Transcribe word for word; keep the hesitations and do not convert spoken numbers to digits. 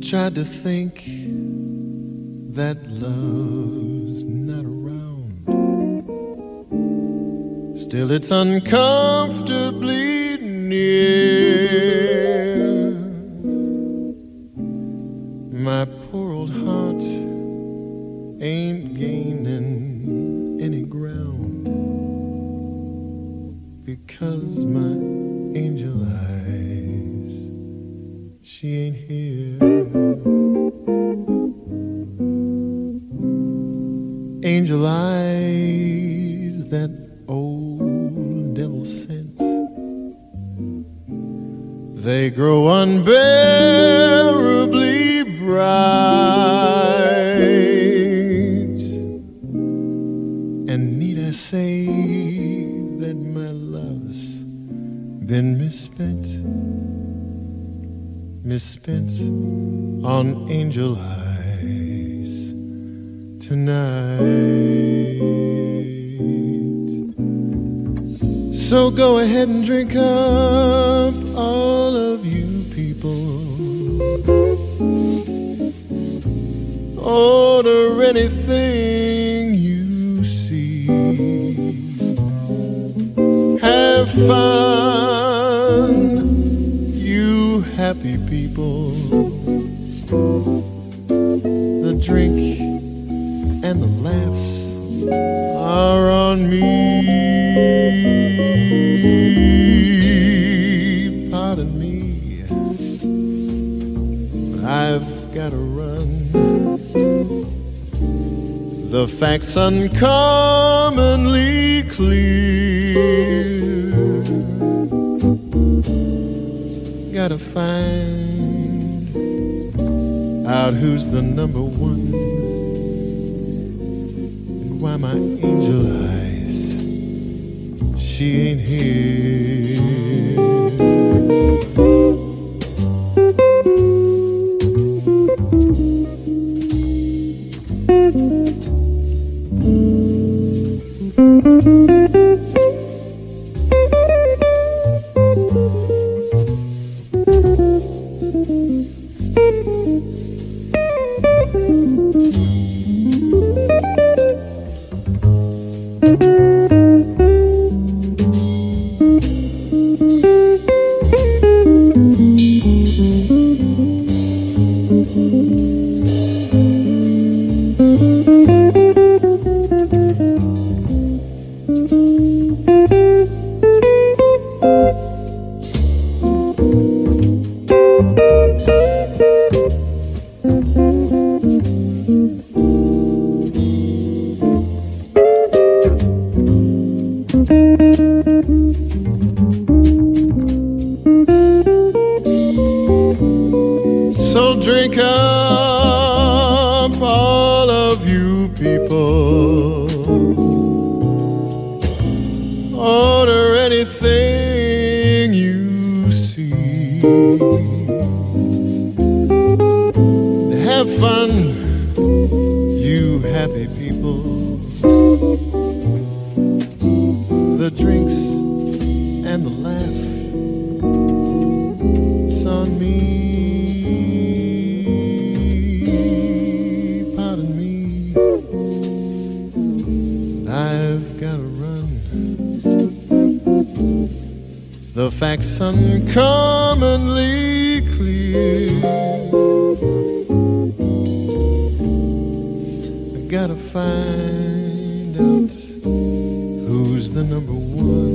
Tried to think that love's not around. Still it's uncomfortably near. My poor old heart ain't gaining any ground, because my angel eyes, she ain't here. Angel eyes, that old devil sent, they grow unbearably bright. And need I say that my love's been misspent, misspent on angel eyes tonight. So go ahead and drink up, all of you people. Order anything you see. Have fun, you happy people. The drink and the laughs are on me. Pardon me, I've gotta run. The facts uncommonly clear. Gotta find out who's the number one, and why my angel eyes, she ain't here. So drink up, all of you people. Order anything you see. Have fun, you happy people. The drinks and the laugh, it's on me. Pardon me, I've gotta run. The facts uncommonly clear. I gotta find out who's the number one,